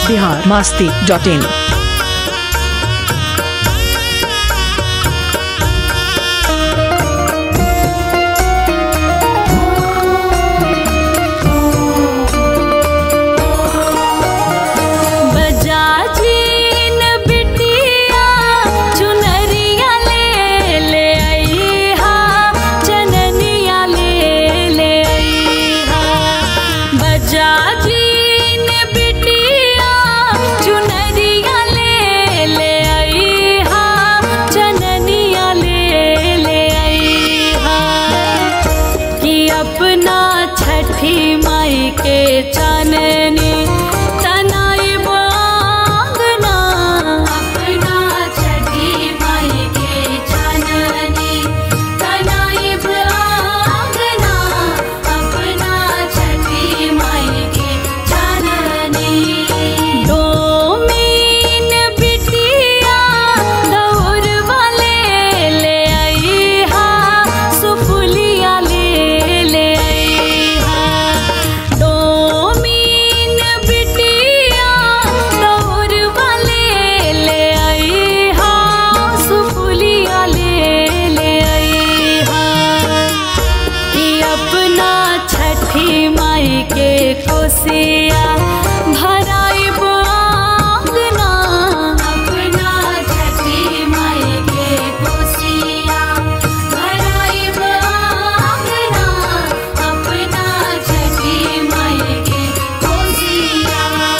biharmasti.in। अपना छठी माई के चाननी तनाई बांगना, अपना छठी माई के चाननी तनाई बांगना, अपना छठी माई के चाननी। डोमीन बिटिया दौर वाले ले आई हा, सुपुलिया ले माई के कोसिया भराई बांगना, अपना छठी माई के कोसिया भराई बांगना, अपना छठी माई के कोसिया।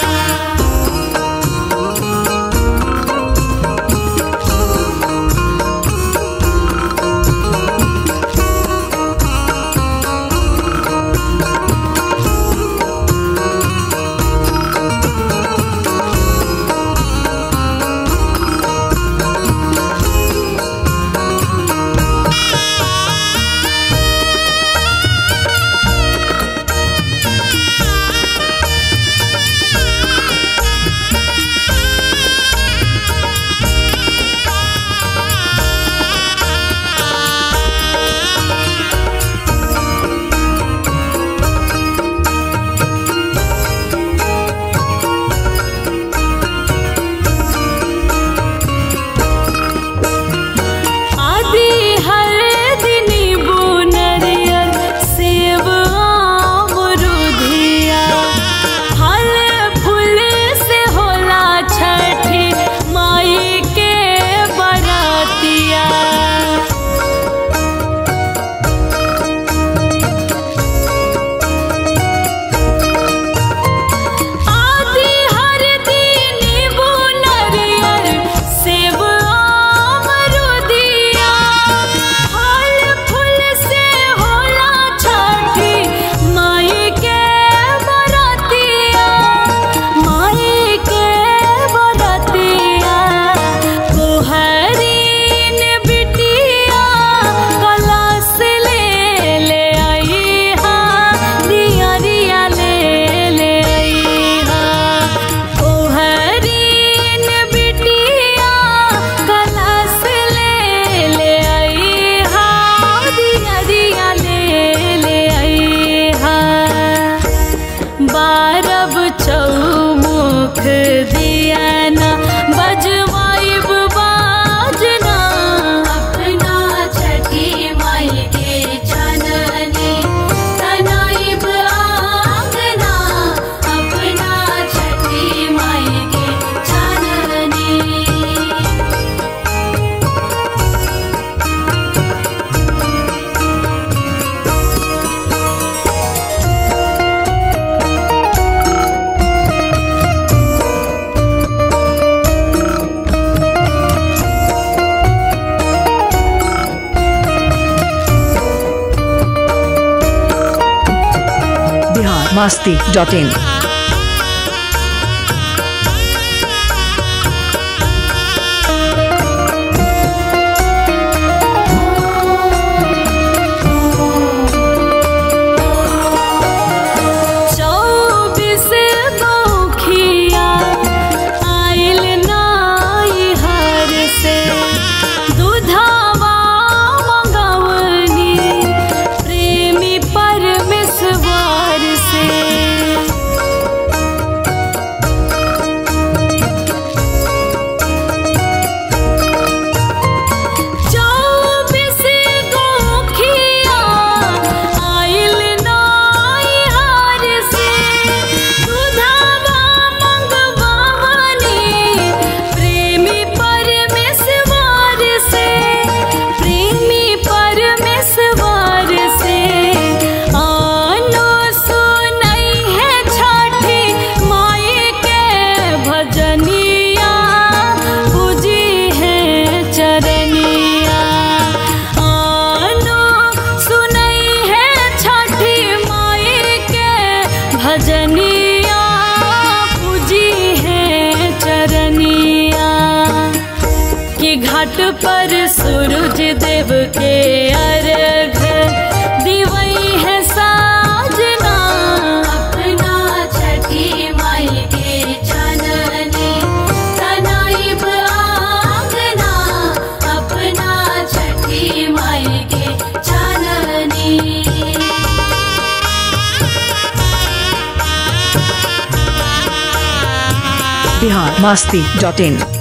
बारब चौमुख दिया ना बजवाइब बाजना, अपना छठी माई के चाननी तनाइब आंगना, अपना छठी माई के चाननी। biharmasti.in। रनिया पूजी है चरनिया कि घाट पर सूरज देव के अर्घ दिवई है साजना अपना छठी माई के चननी तनाइब आंगना अपना छठी माई के चननी। बिहारमasti.in